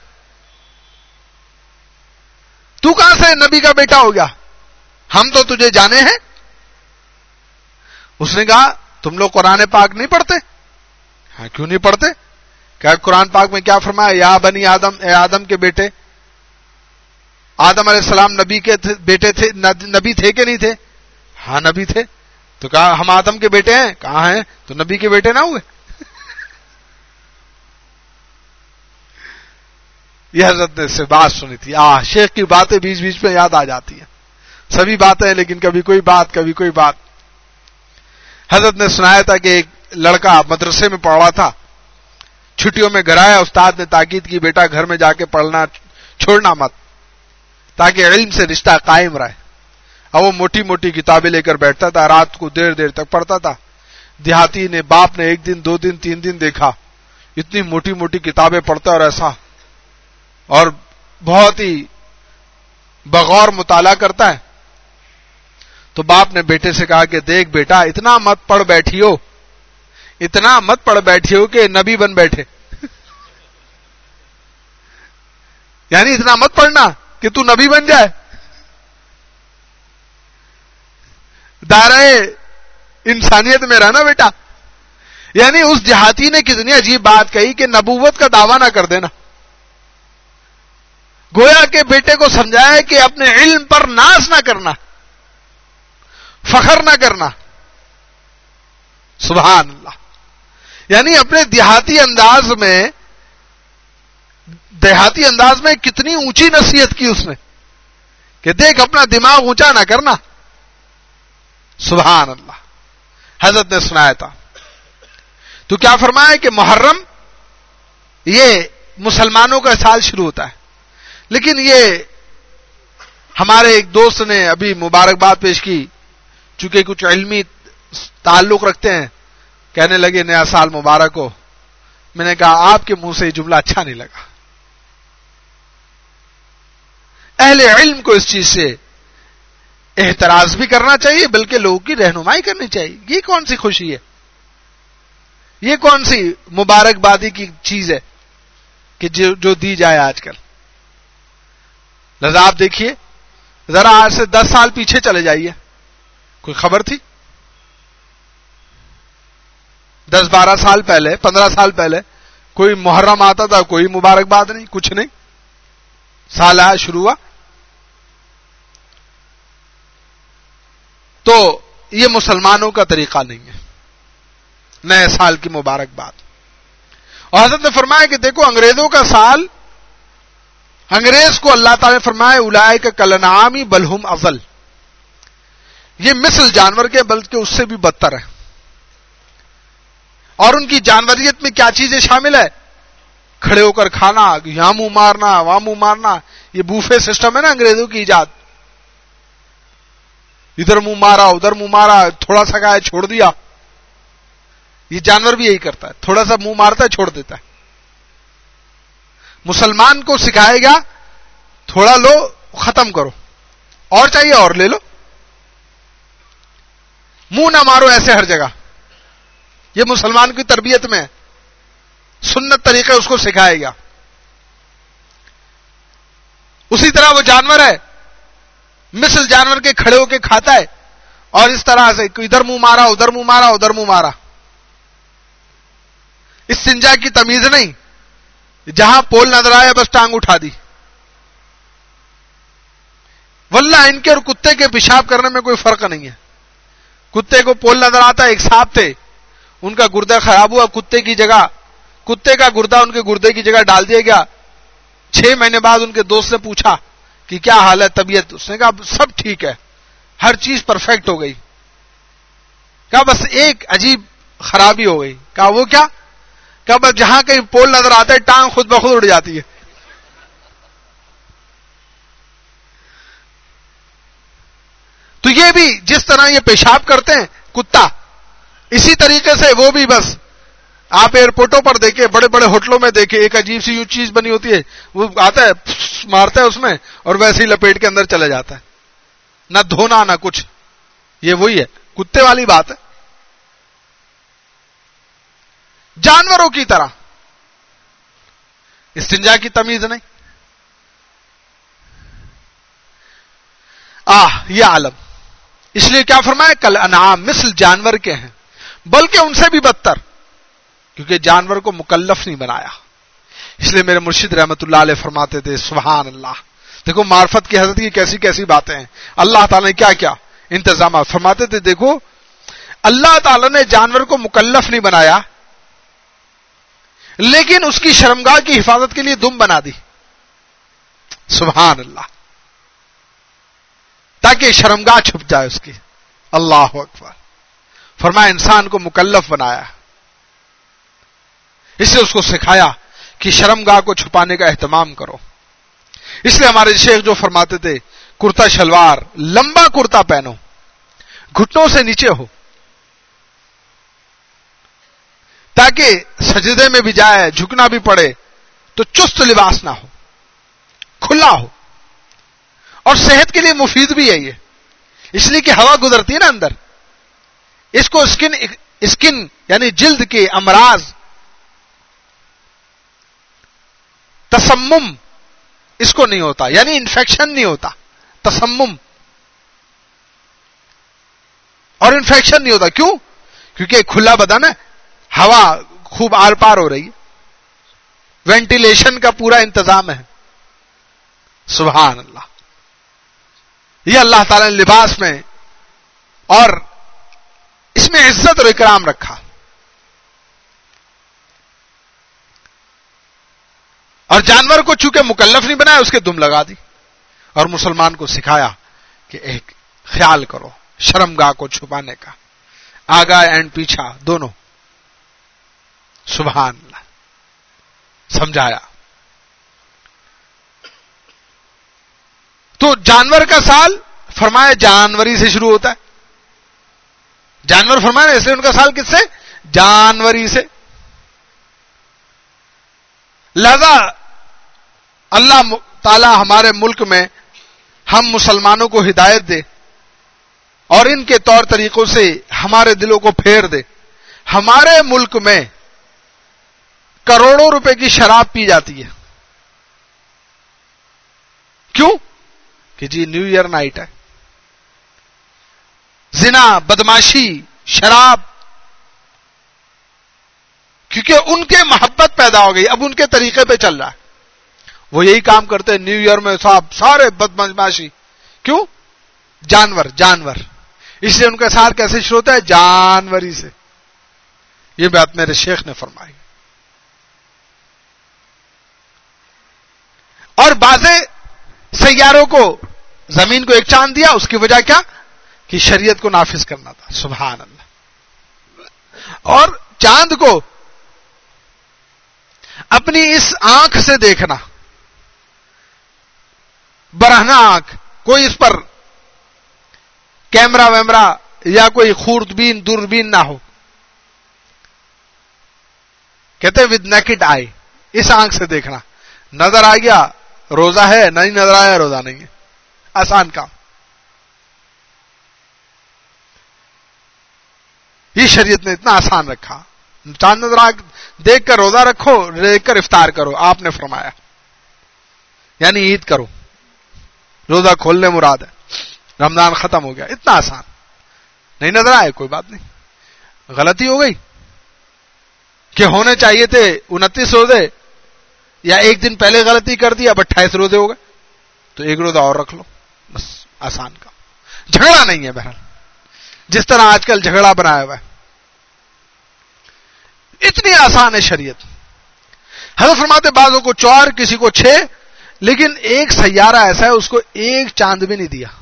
تو کہاں سے نبی کا بیٹا ہو گیا؟ ہم تو تجھے جانے ہیں. اس نے کہا تم لوگ قرآن پاک نہیں پڑھتے؟ ہاں کیوں نہیں پڑھتے؟ کہ قرآن پاک میں کیا فرمایا، یا بنی آدم، اے آدم کے بیٹے. آدم علیہ السلام نبی کے بیٹے تھے، نبی تھے کہ نہیں تھے؟ ہاں نبی تھے. تو کہا ہم آدم کے بیٹے ہیں؟ کہاں ہیں؟ تو نبی کے بیٹے نہ ہوئے؟ یہ حضرت نے اس سے بات سنی تھی. شیخ کی باتیں بیچ بیچ میں یاد آ جاتی ہیں، سبھی باتیں لیکن کبھی کوئی بات کبھی کوئی بات. حضرت نے سنایا تھا کہ ایک لڑکا مدرسے میں پڑھ رہا تھا، چھٹیوں میں گھر آیا، استاد نے تاکید کی بیٹا گھر میں جا کے پڑھنا چھوڑنا مت، تاکہ علم سے رشتہ قائم رہے. اور وہ موٹی موٹی کتابیں لے کر بیٹھتا تھا، رات کو دیر دیر تک پڑھتا تھا. دیہاتی نے، باپ نے ایک دن 2 دن 3 دن دیکھا، اتنی موٹی موٹی کتابیں پڑھتا اور ایسا، اور بہت ہی بغور مطالعہ کرتا ہے. تو باپ نے بیٹے سے کہا کہ دیکھ بیٹا، اتنا مت پڑھ بیٹھیو، اتنا مت پڑھ بیٹھیو کہ نبی بن بیٹھے. یعنی اتنا مت پڑھنا کہ تو نبی بن جائے. دائرہ انسانیت میں رہنا بیٹا. یعنی اس دیہاتی نے کتنی عجیب بات کہی کہ نبوت کا دعویٰ نہ کر دینا. گویا کہ بیٹے کو سمجھایا کہ اپنے علم پر ناز نہ کرنا، فخر نہ کرنا. سبحان اللہ. یعنی اپنے دیہاتی انداز میں کتنی اونچی نصیحت کی اس نے کہ دیکھ اپنا دماغ اونچا نہ کرنا. سبحان اللہ. حضرت نے سنایا تھا. تو کیا فرمایا کہ محرم یہ مسلمانوں کا سال شروع ہوتا ہے، لیکن یہ ہمارے ایک دوست نے ابھی مبارکباد پیش کی، چونکہ کچھ علمی تعلق رکھتے ہیں، کہنے لگے نیا سال مبارک ہو. میں نے کہا آپ کے منہ سے یہ جملہ اچھا نہیں لگا. اہل علم کو اس چیز سے احتراز بھی کرنا چاہیے، بلکہ لوگوں کی رہنمائی کرنی چاہیے. یہ کون سی خوشی ہے؟ یہ کون سی مبارکبادی کی چیز ہے کہ جو دی جائے آج کل؟ لذا آپ دیکھیے، ذرا آج سے 10 سال پیچھے چلے جائیے، کوئی خبر تھی؟ 10-12 سال پہلے، 15 سال پہلے کوئی محرم آتا تھا، کوئی مبارکباد نہیں، کچھ نہیں. سال آیا، شروع ہوا. تو یہ مسلمانوں کا طریقہ نہیں ہے نئے سال کی مبارکباد. اور حضرت نے فرمایا کہ دیکھو انگریزوں کا سال، انگریز کو اللہ تعالی نے فرمایا اولئک کالانعام بل ھم اضل، یہ مثل جانور کے بلکہ اس سے بھی بدتر ہے. اور ان کی جانوریت میں کیا چیزیں شامل ہے؟ کھڑے ہو کر کھانا، یہاں منہ مارنا وہاں منہ مارنا. یہ بوفے سسٹم ہے نا انگریزوں کی ایجاد. ادھر منہ مارا ادھر منہ مارا، تھوڑا سا کھایا چھوڑ دیا. یہ جانور بھی یہی کرتا ہے، تھوڑا سا منہ مارتا ہے چھوڑ دیتا ہے. مسلمان کو سکھائے گا تھوڑا لو ختم کرو، اور چاہیے اور لے لو. منہ نہ مارو ایسے ہر جگہ. یہ مسلمان کی تربیت میں سنت طریقے اس کو سکھائے گا. اسی طرح وہ جانور ہے، مثل جانور کے کھڑے ہو کے کھاتا ہے، اور اس طرح سے ادھر منہ مارا ادھر منہ مارا ادھر منہ مارا. استنجا کی تمیز نہیں، جہاں پول نظر آیا بس ٹانگ اٹھا دی. واللہ ان کے اور کتے کے پیشاب کرنے میں کوئی فرق نہیں ہے. کتے کو پول نظر آتا ہے، ایک صاحب تھے، ان کا گردہ خراب ہوا، کتے کا گردہ ان کے گردے کی جگہ ڈال دیا گیا. 6 مہینے بعد ان کے دوست نے پوچھا کہ کیا حال ہے طبیعت؟ اس نے کہا سب ٹھیک ہے، ہر چیز پرفیکٹ ہو گئی. کہا بس ایک عجیب خرابی ہو گئی. کہا وہ کیا؟ کہ بس جہاں کہیں پول نظر آتا ہے ٹانگ خود بخود اڑ جاتی ہے. تو یہ بھی جس طرح یہ پیشاب کرتے ہیں کتا، اسی طریقے سے وہ بھی بس آپ ایئرپورٹوں پر دیکھیں، بڑے بڑے ہوٹلوں میں دیکھیں، ایک عجیب سی یوں چیز بنی ہوتی ہے، وہ آتا ہے مارتا ہے اس میں اور ویسے ہی لپیٹ کے اندر چلا جاتا ہے، نہ دھونا نہ کچھ. یہ وہی ہے، کتے والی بات ہے. جانوروں کی طرح استنجا کی تمیز نہیں. یہ عالم، اس لیے کیا فرمایا، کل انعام، مثل جانور کے ہیں، بلکہ ان سے بھی بدتر، کیونکہ جانور کو مکلف نہیں بنایا. اس لیے میرے مرشد رحمت اللہ علیہ فرماتے تھے سبحان اللہ، دیکھو معرفت کی حضرت کی کیسی کیسی باتیں ہیں. اللہ تعالیٰ نے کیا کیا انتظامات فرماتے تھے. دیکھو اللہ تعالیٰ نے جانور کو مکلف نہیں بنایا، لیکن اس کی شرمگاہ کی حفاظت کے لیے دم بنا دی. سبحان اللہ، تاکہ شرمگاہ چھپ جائے اس کی. اللہ اکبر. فرمایا انسان کو مکلف بنایا، اس لیے اس کو سکھایا کہ شرمگاہ کو چھپانے کا اہتمام کرو. اس لیے ہمارے شیخ جو فرماتے تھے کرتا شلوار، لمبا کرتا پہنو، گھٹنوں سے نیچے ہو، تاکہ سجدے میں بھی جائے، جھکنا بھی پڑے تو چست لباس نہ ہو، کھلا ہو، اور صحت کے لیے مفید بھی ہے یہ، اس لیے کہ ہوا گزرتی ہے نا اندر. اس کو اسکن یعنی جلد کے امراض، تسمم اس کو نہیں ہوتا، یعنی انفیکشن نہیں ہوتا. تسمم اور انفیکشن نہیں ہوتا. کیوں؟ کیونکہ کھلا بدن ہے، ہوا خوب آر پار ہو رہی ہے، وینٹیلیشن کا پورا انتظام ہے. سبحان اللہ. یہ اللہ تعالی نے لباس میں اور اس میں عزت اور اکرام رکھا. اور جانور کو چونکہ مکلف نہیں بنایا، اس کے دم لگا دی، اور مسلمان کو سکھایا کہ ایک خیال کرو شرمگاہ کو چھپانے کا، آگا اینڈ پیچھا دونوں. سبحان اللہ. سمجھایا. تو جانور کا سال فرمایا جانوری سے شروع ہوتا ہے. جانور فرمایا اس لیے ان کا سال کس سے؟ جانوری سے. لہذا اللہ تعالی ہمارے ملک میں ہم مسلمانوں کو ہدایت دے اور ان کے طور طریقوں سے ہمارے دلوں کو پھیر دے. ہمارے ملک میں کروڑوں روپے کی شراب پی جاتی ہے. کیوں؟ کہ جی نیو ایئر نائٹ ہے. زنا، بدماشی، شراب، کیونکہ ان کے محبت پیدا ہو گئی، اب ان کے طریقے پہ چل رہا ہے. وہ یہی کام کرتے ہیں نیو ایئر میں، صاحب سارے بدماشی. کیوں؟ جانور. اس لیے ان کا سال کیسے شروع ہوتا ہے؟ جانوری سے. یہ بات میرے شیخ نے فرمائی. اور بعضے سیاروں کو، زمین کو ایک چاند دیا، اس کی وجہ کیا؟ کہ شریعت کو نافذ کرنا تھا. سبحان اللہ. اور چاند کو اپنی اس آنکھ سے دیکھنا، برہنہ آنکھ، کوئی اس پر کیمرہ ویمرہ یا کوئی خوردبین دوربین نہ ہو. کہتے ہیں ود نیکڈ آئی، اس آنکھ سے دیکھنا. نظر آ گیا روزہ ہے، نہیں نظر آیا روزہ نہیں ہے. آسان کام. یہ شریعت نے اتنا آسان رکھا. چاند نظر آ دیکھ کر روزہ رکھو، دیکھ کر افطار کرو، آپ نے فرمایا. یعنی عید کرو، روزہ کھولنے مراد ہے، رمضان ختم ہو گیا. اتنا آسان. نہیں نظر آئے کوئی بات نہیں، غلطی ہو گئی کہ ہونے چاہیے تھے 29 روزے، یا ایک دن پہلے غلطی کر دی، اب 28 روزے ہو گئے تو ایک روزہ اور رکھ لو، بس. آسان کا جھگڑا نہیں ہے. بہرحال جس طرح آج کل جھگڑا بنایا ہوا ہے، اتنی آسان ہے شریعت. حضرت فرماتے بعضوں کو 4 کسی کو 6، لیکن ایک سیارہ ایسا ہے اس کو ایک چاند بھی نہیں دیا.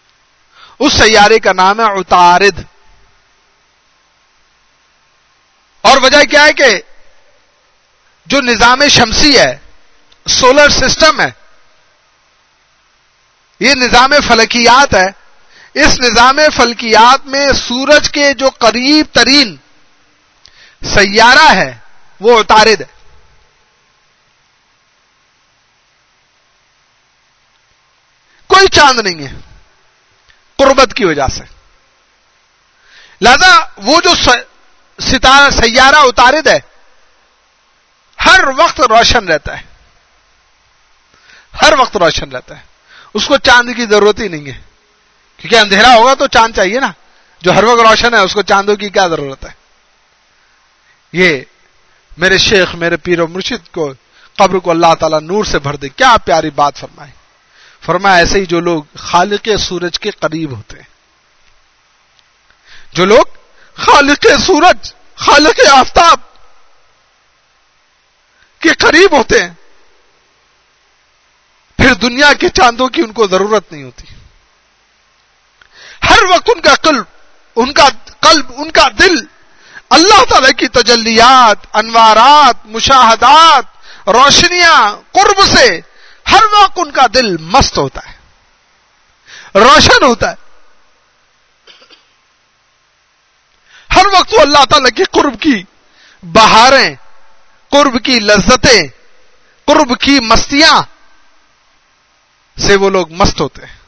اس سیارے کا نام ہے عطارد. اور وجہ کیا ہے کہ جو نظام شمسی ہے، سولر سسٹم ہے، یہ نظام فلکیات ہے. اس نظام فلکیات میں سورج کے جو قریب ترین سیارہ ہے وہ عطارد ہے. کوئی چاند نہیں ہے قربت کی وجہ سے. لہذا وہ جو ستارہ سیارہ عطارد ہے ہر وقت روشن رہتا ہے، ہر وقت روشن رہتا ہے. اس کو چاند کی ضرورت ہی نہیں ہے، کیونکہ اندھیرا ہوگا تو چاند چاہیے نا. جو ہر وقت روشن ہے اس کو چاندوں کی کیا ضرورت ہے. یہ میرے شیخ، میرے پیر و مرشد کو قبر کو اللہ تعالیٰ نور سے بھر دے. کیا پیاری بات فرمائی. فرمایا ایسے ہی جو لوگ خالق سورج کے قریب ہوتے ہیں، جو لوگ خالق سورج، خالق آفتاب کے قریب ہوتے ہیں، پھر دنیا کے چاندوں کی ان کو ضرورت نہیں ہوتی. ہر وقت ان کا قلب، ان کا دل اللہ تعالی کی تجلیات، انوارات، مشاہدات، روشنیاں، قرب سے ہر وقت ان کا دل مست ہوتا ہے، روشن ہوتا ہے. ہر وقت وہ اللہ تعالی کے قرب کی بہاریں، قرب کی لذتیں، قرب کی مستیاں سے وہ لوگ مست ہوتے ہیں.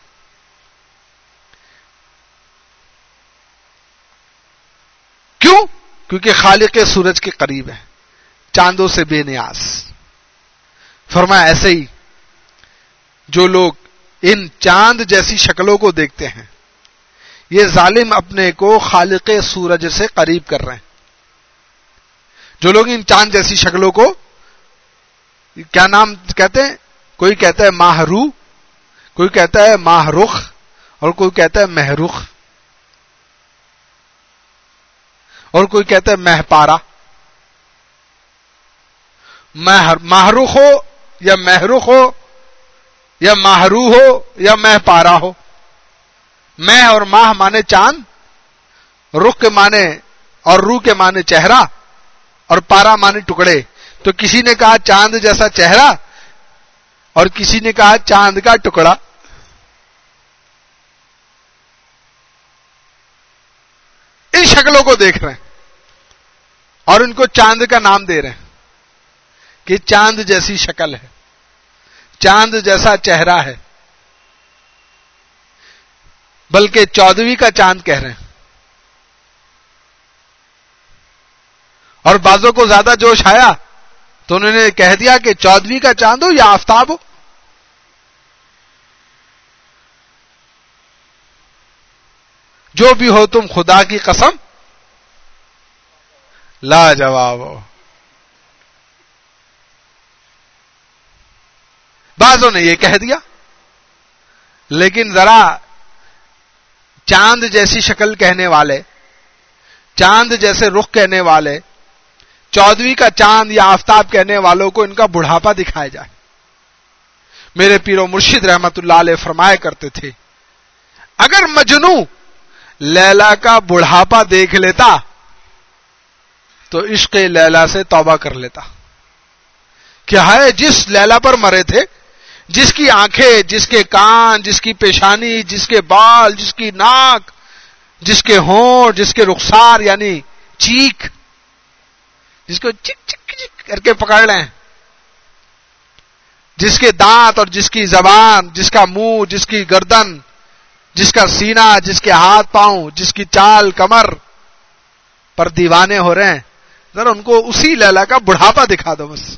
کیوں؟ کیونکہ خالق سورج کے قریب ہے، چاندوں سے بے نیاز. فرمایا ایسے ہی جو لوگ ان چاند جیسی شکلوں کو دیکھتے ہیں، یہ ظالم اپنے کو خالق سورج سے قریب کر رہے ہیں. جو لوگ ان چاند جیسی شکلوں کو کیا نام کہتے ہیں؟ کوئی کہتا ہے ماہرو، کوئی کہتا ہے ماہ رخ، اور کوئی کہتا ہے مہرخ، اور کوئی کہتا ہے مہ پارا. ماہرخ ہو یا مہرخ ہو یا ماہرو ہو یا مہ پارا ہو. مہ اور ماہ مانے چاند، رخ کے مانے اور روح کے مانے چہرہ، اور پارا مانے ٹکڑے. تو کسی نے کہا چاند جیسا چہرہ اور کسی نے کہا چاند کا ٹکڑا. ان شکلوں کو دیکھ رہے ہیں اور ان کو چاند کا نام دے رہے ہیں کہ چاند جیسی شکل ہے، چاند جیسا چہرہ ہے، بلکہ 14ویں کا چاند کہہ رہے ہیں. اور بعضوں کو زیادہ جوش آیا تو انہوں نے کہہ دیا کہ 14ویں کا چاند ہو یا آفتاب ہو. جو بھی ہو تم خدا کی قسم لاجواب ہو. بعضوں نے یہ کہہ دیا، لیکن ذرا چاند جیسی شکل کہنے والے، چاند جیسے رخ کہنے والے، 14ویں کا چاند یا آفتاب کہنے والوں کو ان کا بڑھاپا دکھایا جائے. میرے پیر و مرشد رحمت اللہ علیہ فرمایا کرتے تھے، اگر مجنو لیلا کا بڑھاپا دیکھ لیتا تو عشق لیلا سے توبہ کر لیتا. کیا ہے جس لیلا پر مرے تھے، جس کی آنکھیں، جس کے کان، جس کی پیشانی، جس کے بال، جس کی ناک، جس کے ہونٹ، جس کے رخسار یعنی چیک، جس کو چک چک چک کر کے پکڑ لیں، جس کے دانت اور جس کی زبان، جس کا منہ، جس کی گردن، جس کا سینہ، جس کے ہاتھ پاؤں، جس کی چال کمر پر دیوانے ہو رہے ہیں، ذرا ان کو اسی لیلا کا بڑھاپا دکھا دو. بس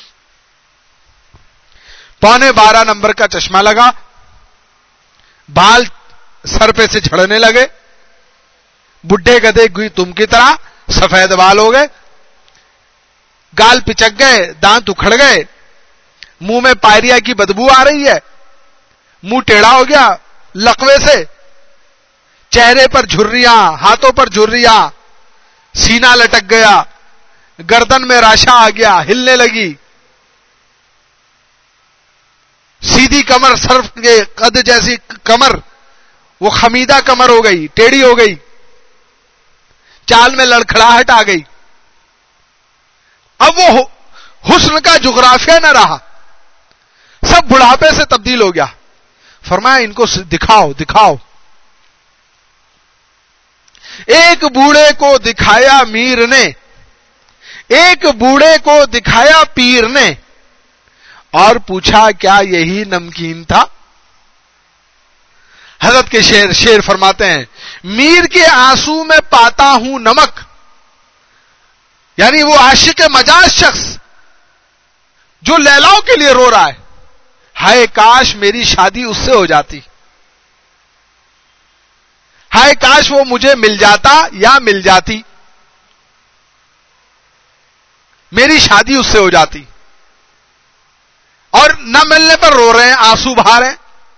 11:15 نمبر کا چشمہ لگا، بال سر پہ سے جھڑنے لگے، بڈھے گدھے گئی تم کی طرح سفید بال ہو گئے، گال پچک گئے، دانت اکھڑ گئے، منہ میں پائریا کی بدبو آ رہی ہے، منہ ٹیڑھا ہو گیا لقوے سے، چہرے پر جھریاں، ہاتھوں پر جھریاں، سینہ لٹک گیا، گردن میں راشا آ گیا، ہلنے لگی، سیدھی کمر، سرف کے قد جیسی کمر وہ خمیدہ کمر ہو گئی، ٹیڑھی ہو گئی، چال میں لڑکھڑاہٹ آ گئی. اب وہ حسن کا جغرافیہ نہ رہا، سب بڑھاپے سے تبدیل ہو گیا. فرمایا ان کو دکھاؤ دکھاؤ. ایک بوڑھے کو دکھایا میر نے، ایک بوڑھے کو دکھایا پیر نے، اور پوچھا کیا یہی نمکین تھا؟ حضرت کے شیر فرماتے ہیں میر کے آنسو میں پاتا ہوں نمک، یعنی وہ عاشق مجاز شخص جو لیلاؤں کے لیے رو رہا ہے، ہائے کاش میری شادی اس سے ہو جاتی، ہائے کاش وہ مجھے مل جاتا یا مل جاتی، میری شادی اس سے ہو جاتی. اور نہ ملنے پر رو رہے ہیں، آنسو بہا رہے ہیں.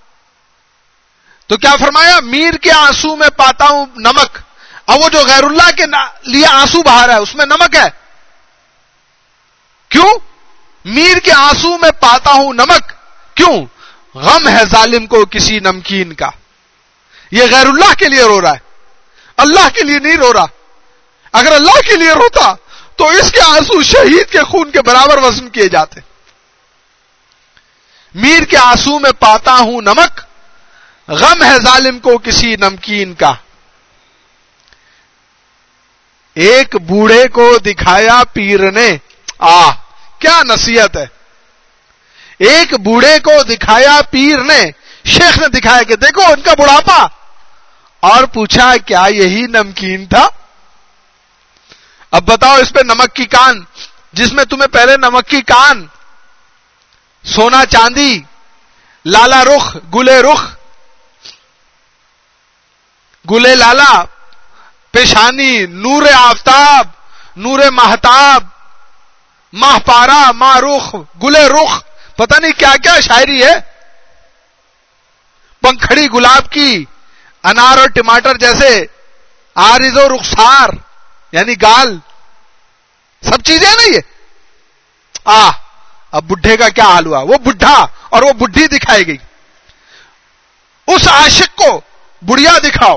تو کیا فرمایا؟ میر کے آنسو میں پاتا ہوں نمک. اب وہ جو غیر اللہ کے لیے آنسو بہا رہا ہے اس میں نمک ہے. کیوں؟ میر کے آنسو میں پاتا ہوں نمک. کیوں؟ غم ہے ظالم کو کسی نمکین کا. یہ غیر اللہ کے لیے رو رہا ہے، اللہ کے لیے نہیں رو رہا. اگر اللہ کے لیے روتا تو اس کے آنسو شہید کے خون کے برابر وزن کیے جاتے. میر کے آنسو میں پاتا ہوں نمک، غم ہے ظالم کو کسی نمکین کا. ایک بوڑھے کو دکھایا پیر نے، کیا نصیحت ہے. ایک بوڑھے کو دکھایا پیر نے، شیخ نے دکھایا کہ دیکھو ان کا بڑھاپا، اور پوچھا کیا یہی نمکین تھا؟ اب بتاؤ اس پہ نمک کی کان، جس میں تمہیں پہلے نمک کی کان، سونا چاندی، لالا رخ، گلے رخ، گلے لالا، پیشانی، نور آفتاب، نور مہتاب، ماہ پارا، ماہ رخ، گلے رخ، پتہ نہیں کیا کیا شاعری ہے. پنکھڑی گلاب کی، انار اور ٹماٹر جیسے، عارض و رخسار یعنی گال، سب چیزیں نا یہ. اب بڈھے کا کیا حال ہوا؟ وہ بڈھا اور وہ بڈھی دکھائی گئی. اس عاشق کو بڑھیا دکھاؤ،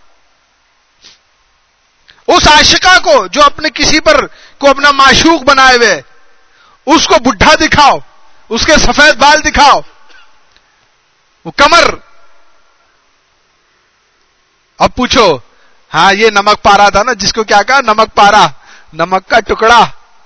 اس عاشقہ کو جو اپنے کسی پر کو اپنا معشوق بنائے ہوئے، اس کو بڈھا دکھاؤ، اس کے سفید بال دکھاؤ، وہ کمر. اب پوچھو ہاں یہ نمک پارا تھا نا، جس کو کیا کہا؟ نمک پارا، نمک کا ٹکڑا.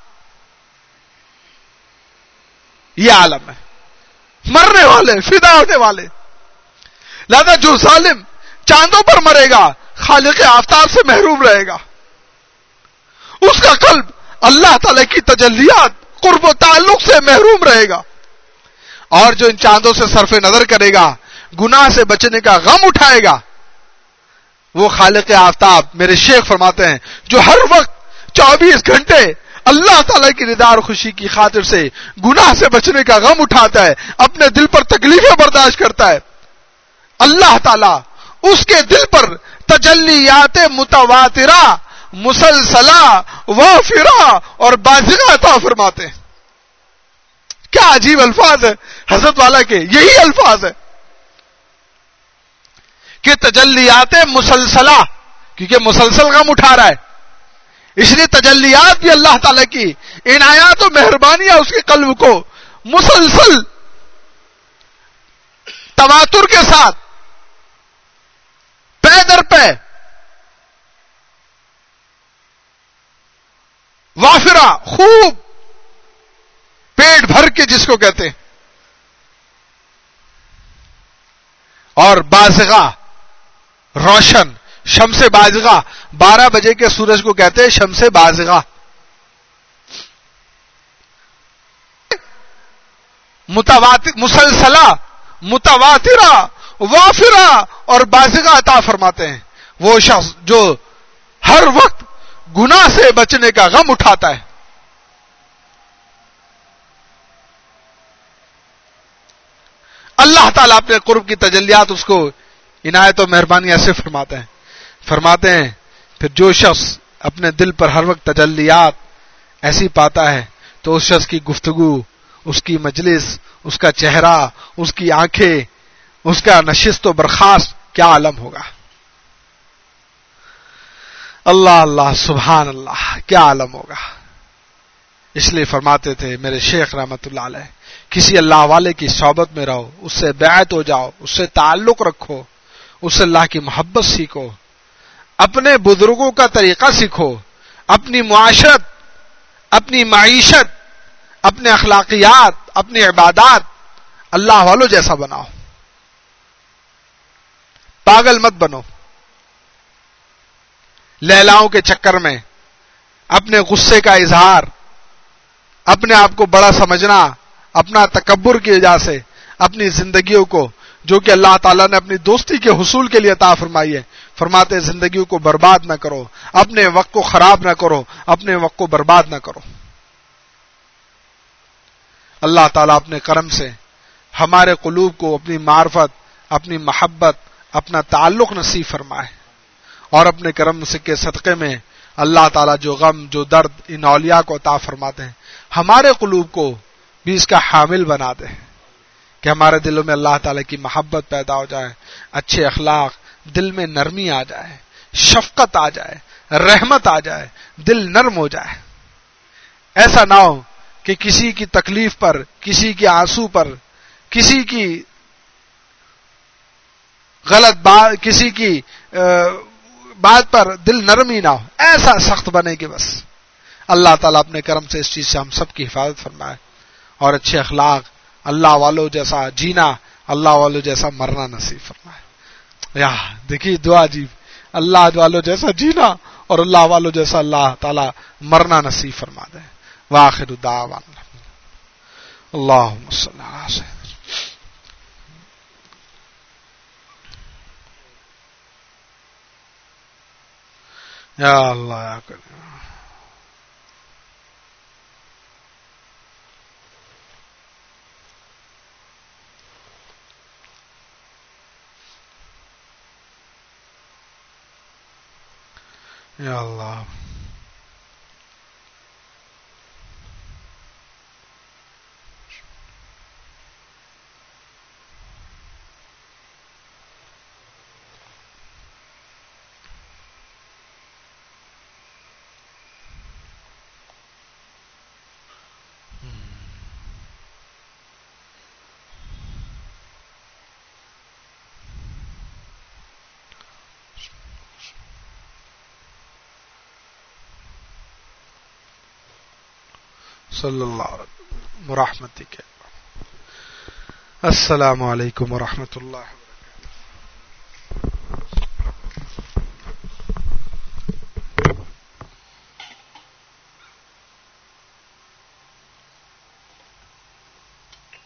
یہ عالم ہے، مرنے والے، فدا ہونے والے. لہذا جو ظالم چاندوں پر مرے گا خالق آفتاب سے محروم رہے گا. اس کا قلب اللہ تعالی کی تجلیات، قرب و تعلق سے محروم رہے گا. اور جو ان چاندوں سے صرف نظر کرے گا، گناہ سے بچنے کا غم اٹھائے گا، وہ خالق آفتاب، میرے شیخ فرماتے ہیں، جو ہر وقت 24 گھنٹے اللہ تعالیٰ کی رضا اور خوشی کی خاطر سے گناہ سے بچنے کا غم اٹھاتا ہے، اپنے دل پر تکلیفیں برداشت کرتا ہے، اللہ تعالیٰ اس کے دل پر تجلیات متواترہ، مسلسلہ، وافرہ اور بازغہ عطا فرماتے ہیں. کیا عجیب الفاظ ہے حضرت والا کے، یہی الفاظ ہے کہ تجلیات مسلسلہ، کیونکہ مسلسل غم اٹھا رہا ہے، اس لیے تجلیات بھی اللہ تعالیٰ کی عنایات و مہربانیاں اس کے قلب کو مسلسل تواتر کے ساتھ پے در پے وافرہ، خوب پیٹ بھر کے جس کو کہتے ہیں، اور بازغہ، روشن، شمس بازغہ. 12 بجے کے سورج کو کہتے ہیں شمس بازغہ. مسلسلہ، متواترہ، وافرہ اور بازغہ عطا فرماتے ہیں وہ شخص جو ہر وقت گناہ سے بچنے کا غم اٹھاتا ہے. اللہ تعالیٰ اپنے قرب کی تجلیات اس کو عنایت و مہربانی ایسے فرماتے ہیں پھر جو شخص اپنے دل پر ہر وقت تجلیات ایسی پاتا ہے تو اس شخص کی گفتگو، اس کی مجلس، اس کا چہرہ، اس کی آنکھیں، اس کا نشست و برخاست کیا عالم ہوگا. اللہ اللہ، سبحان اللہ، کیا عالم ہوگا. اس لیے فرماتے تھے میرے شیخ رحمت اللہ علیہ، کسی اللہ والے کی صحبت میں رہو، اس سے بیعت ہو جاؤ، اس سے تعلق رکھو، اس سے اللہ کی محبت سیکھو، اپنے بزرگوں کا طریقہ سیکھو، اپنی معاشرت، اپنی معیشت، اپنے اخلاقیات، اپنی عبادات اللہ والوں جیسا بناؤ، پاگل مت بنو لیلاؤں کے چکر میں، اپنے غصے کا اظہار، اپنے آپ کو بڑا سمجھنا، اپنا تکبر کی وجہ سے اپنی زندگیوں کو، جو کہ اللہ تعالیٰ نے اپنی دوستی کے حصول کے لیے عطا فرمائی ہے، فرماتے زندگیوں کو برباد نہ کرو، اپنے وقت کو خراب نہ کرو، اپنے وقت کو برباد نہ کرو۔ اللہ تعالیٰ اپنے کرم سے ہمارے قلوب کو اپنی معرفت، اپنی محبت، اپنا تعلق نصیب فرمائے، اور اپنے کرم سے کے صدقے میں اللہ تعالیٰ جو غم، جو درد ان اولیاء کو عطا فرماتے ہیں، ہمارے قلوب کو بھی اس کا حامل بنا دے، کہ ہمارے دلوں میں اللہ تعالیٰ کی محبت پیدا ہو جائے، اچھے اخلاق، دل میں نرمی آ جائے، شفقت آ جائے، رحمت آ جائے، دل نرم ہو جائے۔ ایسا نہ ہو کہ کسی کی تکلیف پر، کسی کے آنسو پر، کسی کی غلط بات، کسی کی بات پر دل نرم ہی نہ ہو، ایسا سخت بنے کہ بس اللہ تعالیٰ اپنے کرم سے اس چیز سے ہم سب کی حفاظت فرمائے، اور اچھے اخلاق، اللہ والوں جیسا جینا، اللہ والوں جیسا مرنا نصیب فرمائے۔ یا دیکھیے دعا عجیب، اللہ والوں جیسا جینا اور اللہ والوں جیسا اللہ تعالیٰ مرنا نصیب فرما دے۔ وآخر دعوانا اللہم صلی اللہ علیہ وسلم۔ یا اللہ یا کریم۔ یا اللہ صلی اللہ علیہ وسلم برحمتک۔ السلام علیکم ورحمۃ اللہ۔